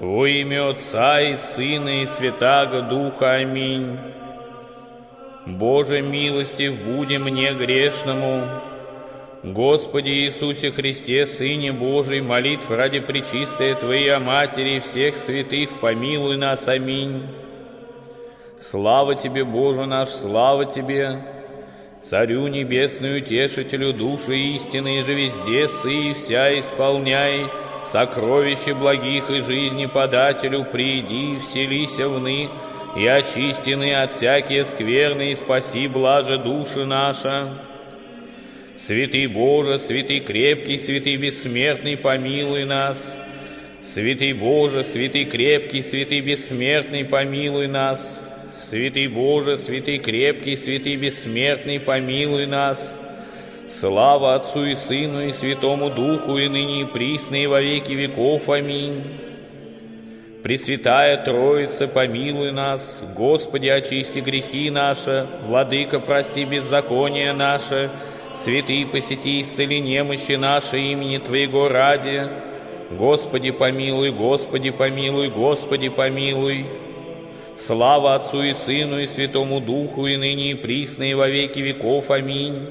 Во имя Отца и Сына и Святаго Духа. Аминь. Боже, милостив буди мне грешному. Господи Иисусе Христе, Сыне Божий, молитв ради пречистой Твоей Матери и всех святых, помилуй нас. Аминь. Слава Тебе, Боже наш, слава Тебе, Царю Небесный, Утешителю души истины, и же везде сы и вся исполняй, сокровище благих и жизни подателю, приди, вселися вны, и очистены от всякие скверны, и спаси блаже души наша. Святый Боже, святый крепкий, святый бессмертный, помилуй нас. Святый Боже, святый крепкий, святый бессмертный, помилуй нас. Святый Боже, святый крепкий, святый бессмертный, помилуй нас. Слава Отцу и Сыну и Святому Духу, и ныне и присно, и во веки веков. Аминь. Пресвятая Троица, помилуй нас. Господи, очисти грехи наши, Владыка, прости беззаконие наше, святый, посети, исцели немощи наши имени Твоего ради. Господи, помилуй, Господи, помилуй, Господи, помилуй. Слава Отцу и Сыну и Святому Духу, и ныне и присно, и во веки веков. Аминь.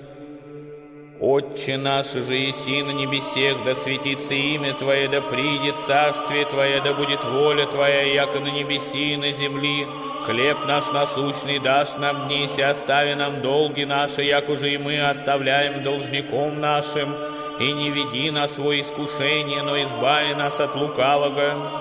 Отче наш же еси на небесех, да светится имя Твое, да придет царствие Твое, да будет воля Твоя, яко на небеси и на земли. Хлеб наш насущный дашь нам днесь, и остави нам долги наши, як уже и мы оставляем должником нашим. И не веди нас во искушение, но избави нас от лукавого.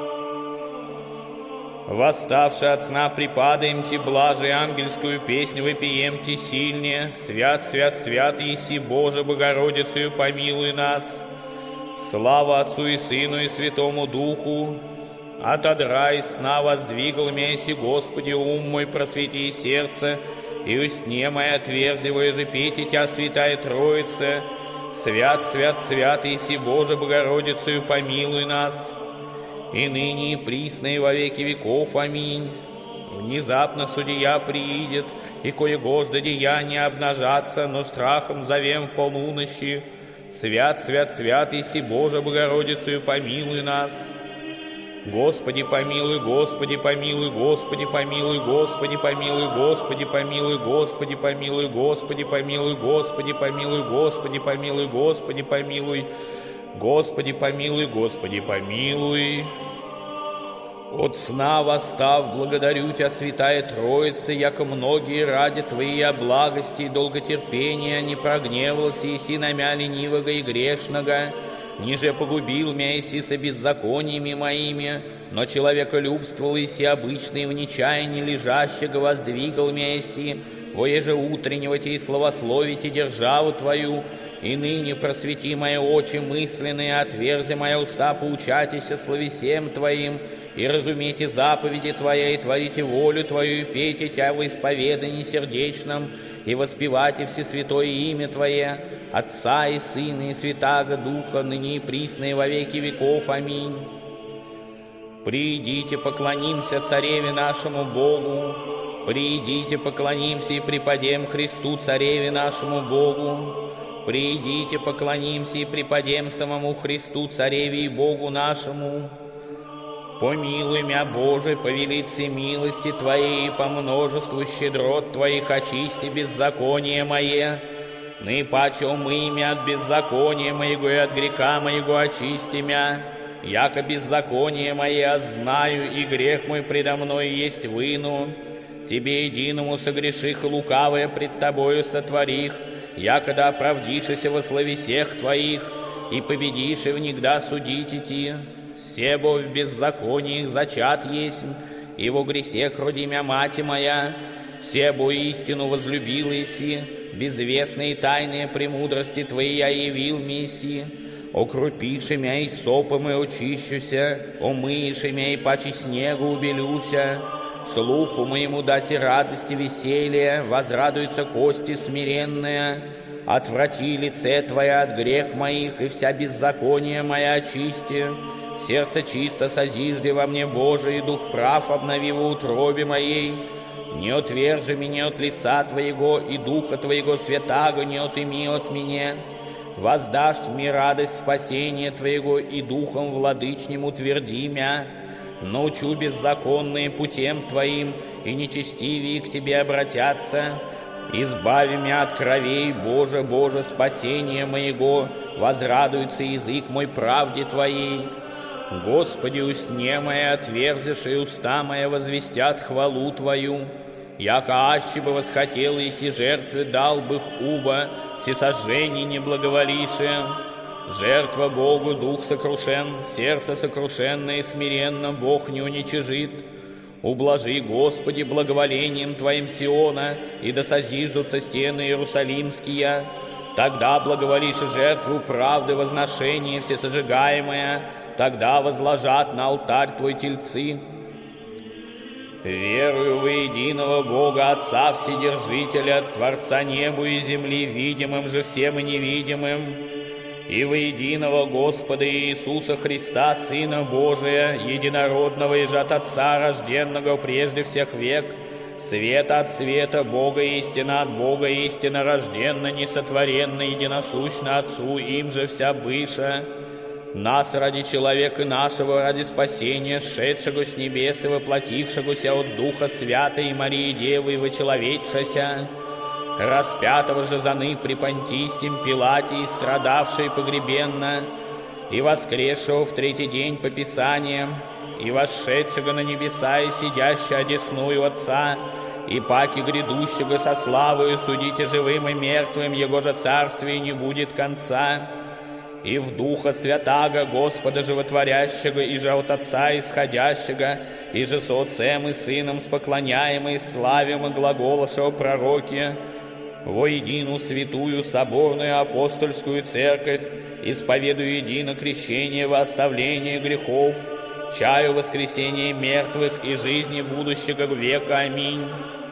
Восставши от сна, припадаем Ти блаже, и ангельскую песнь выпием Ти сильнее. Свят, свят, свят, еси Боже, Богородицею помилуй нас. Слава Отцу и Сыну и Святому Духу. Отодра из сна воздвигал мяси, Господи, ум мой, просвети сердце, и устне моя отверзивая же пейте Тя, Святая Троица. Свят, свят, свят, еси Боже, Богородицею помилуй нас. И ныне и присно, и во веки веков. Аминь. Внезапно судья приидет, и коегожда деяния обнажатся, но страхом зовем в полуночи. Свят, свят, свят, еси Боже, Богородицею помилуй нас. Господи, помилуй, Господи, помилуй, Господи, помилуй, Господи, помилуй, Господи, помилуй, Господи, помилуй, Господи, помилуй, Господи, помилуй, Господи, помилуй, Господи, помилуй. Господи, помилуй, Господи, помилуй. От сна восстав, благодарю Тя, Святая Троица, яко многие ради Твоей благости и долготерпения не прогневался еси на мя ленивого и грешного, ниже погубил мя еси со беззакониями моими, но человеколюбствовал еси обычный в нечаянии лежащего воздвигал мя еси, воеже утреннего Те и славословите державу Твою. И ныне просвети мои очи мысленные, отверзи мои уста, поучайтеся словесем Твоим, и разумейте заповеди Твоя, и творите волю Твою, и пейте Тя во исповедании сердечном, и воспевайте всесвятое имя Твое, Отца и Сына и Святаго Духа, ныне и присно, и во веки веков. Аминь. Придите, поклонимся Цареве нашему Богу, придите, поклонимся и преподем Христу, Цареве нашему Богу. Придите, поклонимся и преподем самому Христу, Цареве и Богу нашему. Помилуй мя, Боже, по велице милости Твоей и по множеству щедрот Твоих очисти беззаконие мое. Наипаче умый мя от беззакония моего и от греха моего очисти мя. Яко беззаконие мое знаю, и грех мой предо мной есть выну. Тебе единому согреших и лукавое пред Тобою сотворих, якода оправдишися во словесех Твоих, и победишь и внегда судить идти. Себо в беззаконии зачат есть, и во гресех роди мя мати моя. Себо истину возлюбил еси, безвестные тайные премудрости Твои я явил месси. Окрупиши мя и сопом и очищуся, омыиши мя и паче снегу убелюся. Слуху моему даси радости веселье, возрадуются кости смиренные. Отврати лице Твое от грех моих, и вся беззаконие моя очисти. Сердце чисто созижди во мне, Боже, и дух прав обнови во утробе моей. Не отвержи меня от лица Твоего, и духа Твоего святаго не отыми от меня. воздашь мне радость спасения Твоего, и духом владычним утверди мя. Научу беззаконные путем Твоим, и нечестивые к Тебе обратятся. Избави меня от кровей, Боже, Боже, спасение моего, возрадуется язык мой правде Твоей. Господи, устне моя отверзишь, и уста моя возвестят хвалу Твою. Яко аще бы восхотел, еси жертвы дал бы уба, всесожжений не благоволившее. Жертва Богу, дух сокрушен, сердце сокрушенное и смиренно Бог не уничижит. Ублажи, Господи, благоволением Твоим Сиона, и да созиждутся стены Иерусалимские. Тогда благоволишь и жертву правды возношения всесожигаемое, тогда возложат на алтарь Твой тельцы. Верую во единого Бога, Отца Вседержителя, Творца небу и земли, видимым же всем и невидимым, и во единого Господа Иисуса Христа, Сына Божия, единородного и же от Отца, рожденного прежде всех век, света от света, Бога истина от Бога истина, рожденно, несотворенно, единосущно Отцу, им же вся быша. Нас ради человека нашего, ради спасения, сшедшего с небес и воплотившегося от Духа Святой Марии Девы и вочеловечшася, распятого же заны при Понтистем Пилате и страдавшей погребенно, и воскресшего в третий день по Писаниям, и восшедшего на небеса и сидящего одесную Отца, и паки грядущего со славою судите живым и мертвым, Его же царствие не будет конца, и в Духа Святаго, Господа Животворящего, и же от Отца исходящего, и же с Отцем и Сыном споклоняемый, славим и глаголошего пророки, во едину святую соборную апостольскую церковь, исповедую едино крещение во оставление грехов, чаю воскресения мертвых и жизни будущего века. Аминь.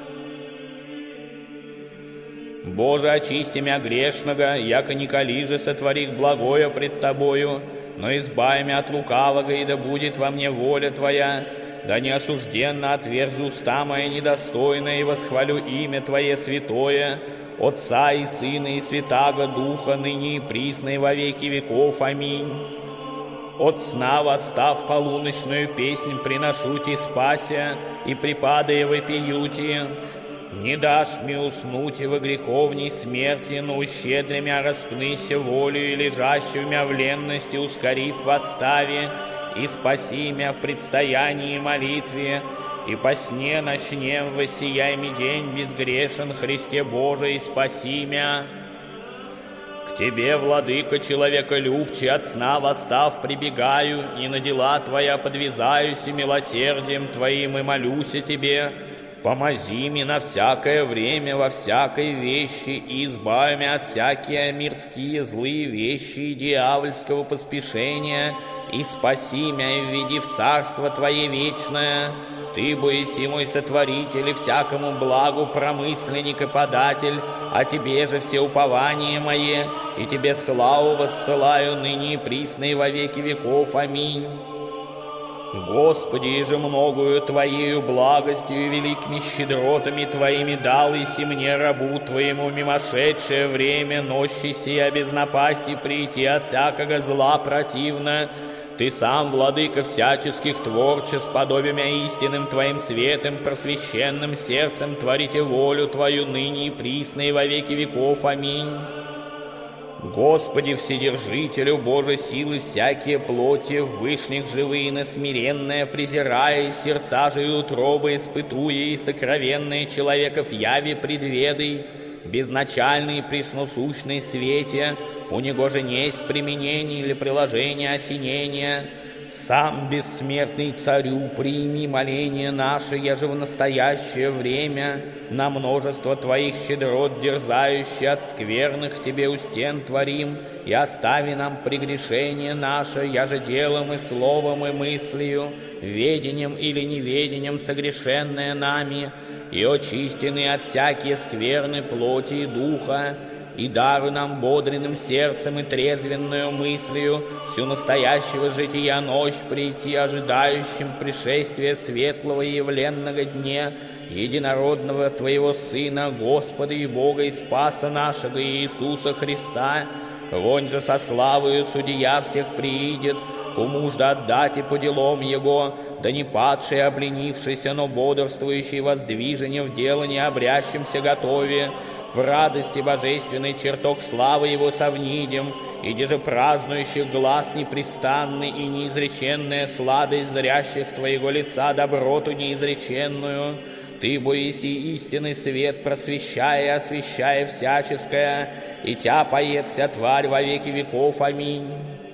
Боже, очисти мя грешного, яко николи же сотворих благое пред Тобою, но избави мя от лукавого, и да будет во мне воля Твоя, да не осужденно отверзу уста моя недостойная, и восхвалю имя Твое святое, Отца и Сына и Святаго Духа, ныне и присно и во веки веков. Аминь. От сна восстав полуночную песнь приношу Ти спася, и припадая вопию Ти. Не дашь мне уснуть и во греховней смерти, но ущедри мя распнися волю и лежащую мя в ленности, ускорив восставе, и спаси мя в предстоянии молитве, и по сне ночнем воссияй ми день безгрешен, Христе Божий, и спаси мя. К Тебе, Владыка, человеколюбчий, от сна восстав прибегаю, и на дела Твоя подвязаюсь, и милосердием Твоим и молюсь о Тебе. Помози мне на всякое время, во всякой вещи, и избави меня от всякие мирские злые вещи и дьявольского поспешения, и спаси меня и введи в царство Твое вечное. Ты, боиси мой сотворитель, и всякому благу промысленник и податель, а Тебе же все упование мое, и Тебе славу воссылаю ныне и присно и во веки веков. Аминь. Господи, и же многою Твоею благостью и великими щедротами Твоими дал иси мне, рабу Твоему, мимошедшее время, нощи сия без напасти прийти от всякого зла противно. Ты сам, Владыка всяческих творчеств, подобием истинным Твоим светом, просвещенным сердцем, творите волю Твою ныне и присно и во веки веков. Аминь. Господи, Вседержителю, Боже силы всякие плоти, вышних живые, насмиренные, презирая, сердца же и утробы испытуя, и сокровенные человеков яви предведай, безначальный пресносущный свете, у него же несть применение или приложение осенения. Сам бессмертный Царю, прими моление наше, я же в настоящее время на множество Твоих щедрот дерзающие от скверных Тебе у стен творим, и остави нам прегрешение наше, я же делом и словом и мыслью, ведением или неведением согрешенное нами, и очистены от всякие скверны плоти и духа, и даруй нам бодренным сердцем и трезвенную мыслью всю настоящего жития ночь прийти, ожидающим пришествия светлого и явленного дня, единородного Твоего Сына, Господа и Бога и Спаса нашего Иисуса Христа, Вонь же со славою судья всех приидет, кому жда отдать и по делам его, да не падший, обленившийся, но бодрствующий воздвижение в делании обрящимся готове, в радости божественной чертог славы его совнидем, иди же празднующих глаз непрестанный и неизреченная сладость зрящих твоего лица доброту неизреченную. Ты, боиси истинный свет, просвещая и освещая всяческое, и тя поет вся тварь во веки веков. Аминь.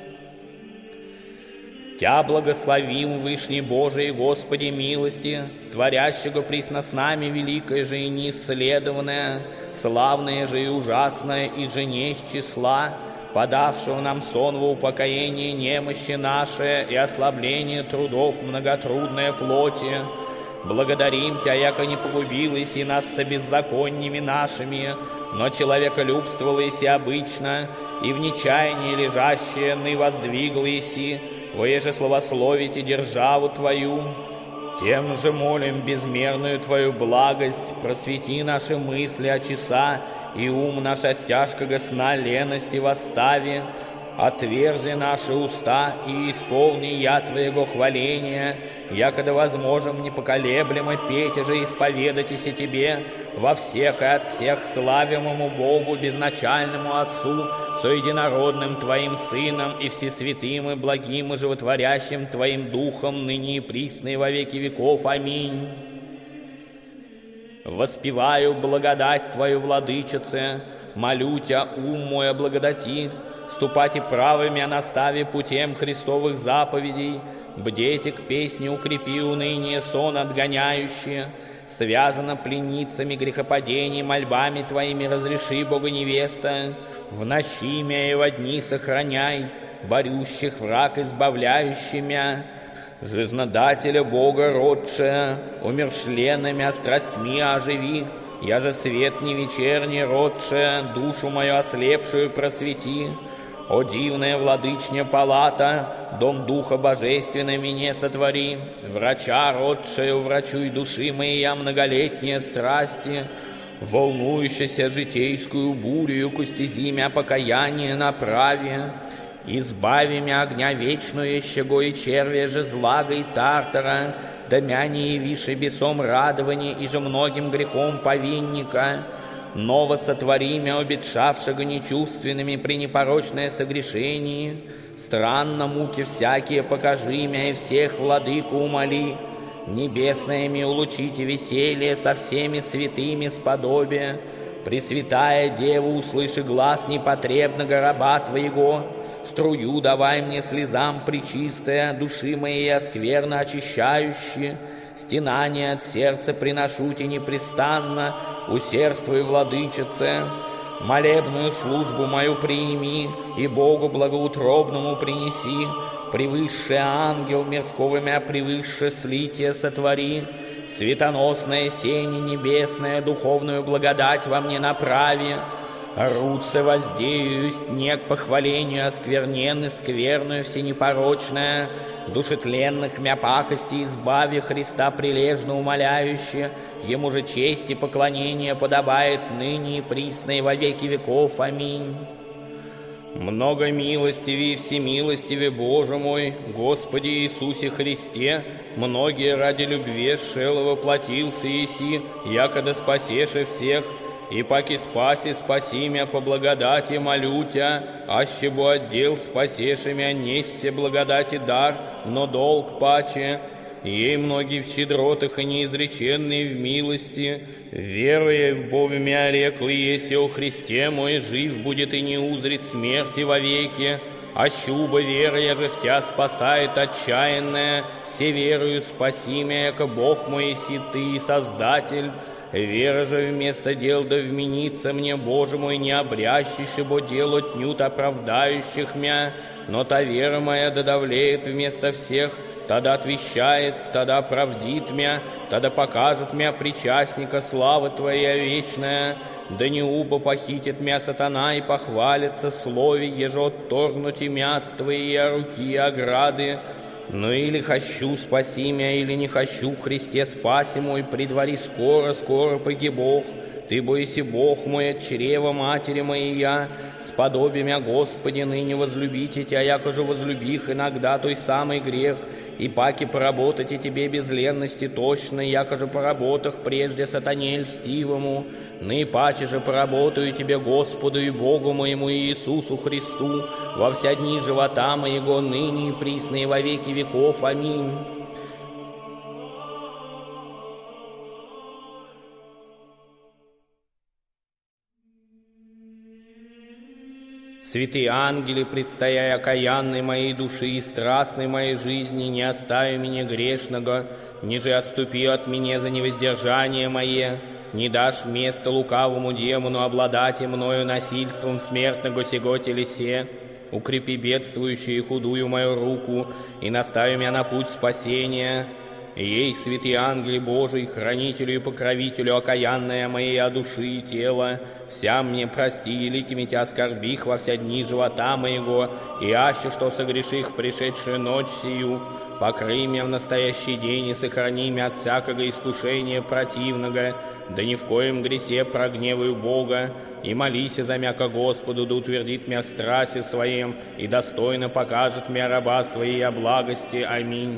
Тя благословим, Вышний Божий, Господи милости, творящего присно с нами великое же и неисследованное, славное же и ужасное, и же не из числа, подавшего нам сон во упокоение немощи наши и ослабление трудов многотрудной плоти. Благодарим Тя, яко не погубилась и нас со беззакониями нашими, но человеколюбствовалась и обычно, и в нечаянии лежащее ны воздвиглась и воеже славословите державу Твою. Тем же молим безмерную Твою благость, просвети наши мысли от часа и ум наш от тяжкого сна лености восстави. Отверзи наши уста и исполни я Твоего хваления, якогда возможем непоколеблемо петь и же исповедайтесь и Тебе во всех и от всех славимому Богу, безначальному Отцу, соединородным Твоим Сыном и всесвятым и благим и животворящим Твоим Духом, ныне и присно и во веки веков. Аминь. Воспеваю благодать Твою, Владычице, молю Тя, ум мой облагодати, ступайте правыми о наставе путем Христовых заповедей, бдейте к песне, укрепи уныние, сон отгоняющие, связано пленницами грехопадений, мольбами Твоими разреши, Бога невеста, в ночи мя и во дни сохраняй, борющих враг избавляющий мя, жизнодателя Бога родшая, умершленными страстьми оживи, я же свет не вечерний родшая, душу мою ослепшую просвети. О дивная владычня палата, дом духа божественный мне сотвори, врача родшая, врачуй души моей я многолетние страсти, волнующаяся житейскую бурю ку стези мя покаяние направи, избави мя огня вечную щего и червя же злага и тартара, да мя не явиши бесом радования и же многим грехом повинника, ново сотвори мя обетшавшего нечувственными при непорочное согрешении, странно муки всякие покажи мя и всех владыку умоли, небесное ми улучите веселье со всеми святыми сподобие, Пресвятая Дева, услыши глаз непотребного раба Твоего, струю давай мне слезам пречистая, души моей оскверно очищающие, стенание от сердца приношу Те непрестанно, усердствуй, Владычице, молебную службу мою прими и Богу благоутробному принеси, превысший ангел мирского мя превысше слития сотвори, светоносное сение небесное, духовную благодать во мне направи, руце воздеюсь не к похвалению оскверненной, скверную всенепорочная, душетленных мя пакости избави Христа прилежно умоляюще, Ему же честь и поклонение подобает ныне и присно и во веки веков. Аминь. Много милостивей и всемилостивей Боже мой, Господи Иисусе Христе, многие ради любви шел воплотился еси, якогда спасеше всех, и паки спаси, спаси мя по благодати молю Тя, аще бу отдел спасеше мя нессе благодати дар, но долг паче, ей многие в щедротах и неизреченные в милости, веруя в Бога мя рекли, если о Христе мой жив будет и не узрит смерти вовеки, а щуба веруя же в Тя спасает отчаянная, все верою спаси мя, яко Бог мой еси Ты, Создатель. Вера же вместо дел да вменится мне, Боже мой, не обрящище, бо дело тнют оправдающих мя, но та вера моя да давлеет вместо всех, тогда отвещает, тогда правдит мя, тогда покажет мя причастника славы Твоя вечная, да не убо похитит мя сатана и похвалится слове, еже отторгнуть мя от Твоей руки и ограды. Ну или хочу спаси мя, или не хочу, Христе спаси мой, предвари скоро, скоро погибох, Ты бойся, Бог мой, от чрева матери моей я, сподоби мя, Господи, ныне возлюбите Тя, яко же возлюбих иногда той самый грех, и паки поработать и Тебе без ленности точно, яко же поработах прежде сатане льстивому, ны паче же поработаю Тебе, Господу и Богу моему Иисусу Христу, во вся дни живота моего, ныне и присно и во веки веков. Аминь. Святые ангели, предстоя окаянной моей души и страстной моей жизни, не остави меня грешного, ниже отступи от меня за невоздержание мое, не дашь место лукавому демону обладать и мною насильством смертного сего телесе, укрепи бедствующую и худую мою руку и настави меня на путь спасения. Ей, святые ангели Божий, хранителю и покровителю окаянная моей души и тела, вся мне прости, великими Тя оскорбих во вся дни живота моего, и аще что согреших в пришедшую ночь сию, покрый меня в настоящий день и сохрани меня от всякого искушения противного, да ни в коем гресе прогневаю Бога, и молись за меня ко Господу, да утвердит меня в страсти своем, и достойно покажет меня раба своей о благости. Аминь.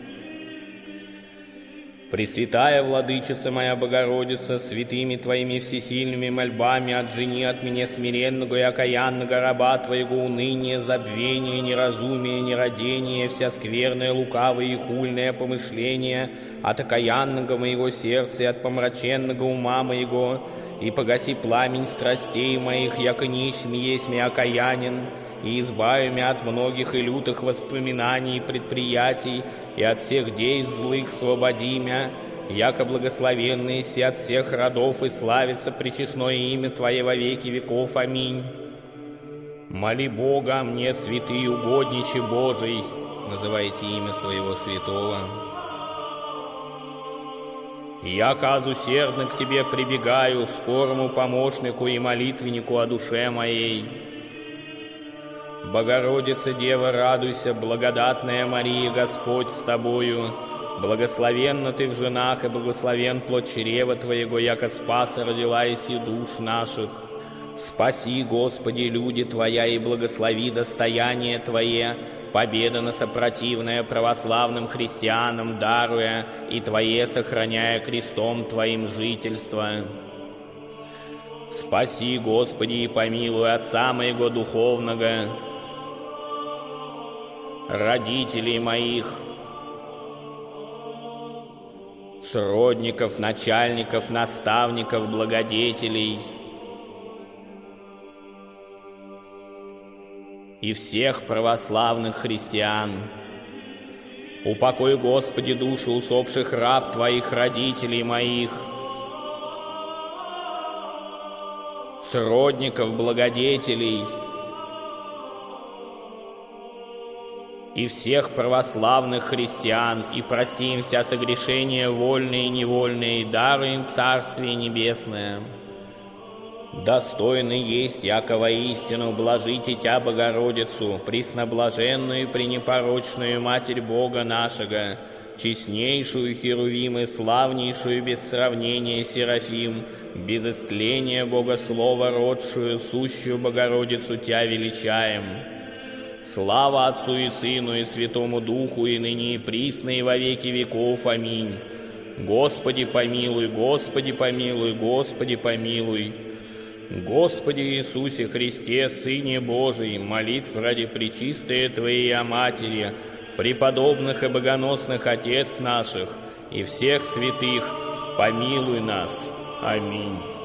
Пресвятая Владычица моя Богородица, святыми Твоими всесильными мольбами отжени от меня смиренного и окаянного раба Твоего уныния, забвения, неразумия, нерадения, вся скверное, лукавое и хульное помышление от окаянного моего сердца и от помраченного ума моего, и погаси пламень страстей моих, яко нищим есть мне окаянен, и избави меня от многих и лютых воспоминаний и предприятий, и от всех действий злых свободи меня, яко благословенные си от всех родов, и славится пречестное имя Твое во веки веков. Аминь. Моли Бога о мне, святый угодниче Божий, называйте имя Своего святого. Яко усердно к Тебе прибегаю, скорому помощнику и молитвеннику о душе моей. Богородица Дева, радуйся, благодатная Мария, Господь с Тобою, благословенна Ты в женах, и благословен плод чрева Твоего, яко спаса родила иси душ наших. Спаси, Господи, люди Твоя, и благослови достояние Твое, победа на сопротивное православным христианам даруя, и Твое сохраняя крестом Твоим жительство. Спаси, Господи, и помилуй отца моего духовного, родителей моих, сродников, начальников, наставников, благодетелей и всех православных христиан. Упокой, Господи, души усопших раб Твоих, родителей моих, сродников, благодетелей и всех православных христиан, и прости им вся согрешения вольные и невольные, и даруй им Царствие Небесное. Достойно есть, яко воистину блажите Тя, Богородицу, пресноблаженную и пренепорочную Матерь Бога нашего, честнейшую Херувим и славнейшую без сравнения Серафим, без истления Богослова родшую, сущую Богородицу Тя величаем. Слава Отцу и Сыну и Святому Духу, и ныне и присно, и во веки веков. Аминь. Господи помилуй, Господи помилуй, Господи помилуй. Господи Иисусе Христе, Сыне Божий, молитв ради пречистой Твоей Матери, преподобных и богоносных Отец наших и всех святых, помилуй нас. Аминь.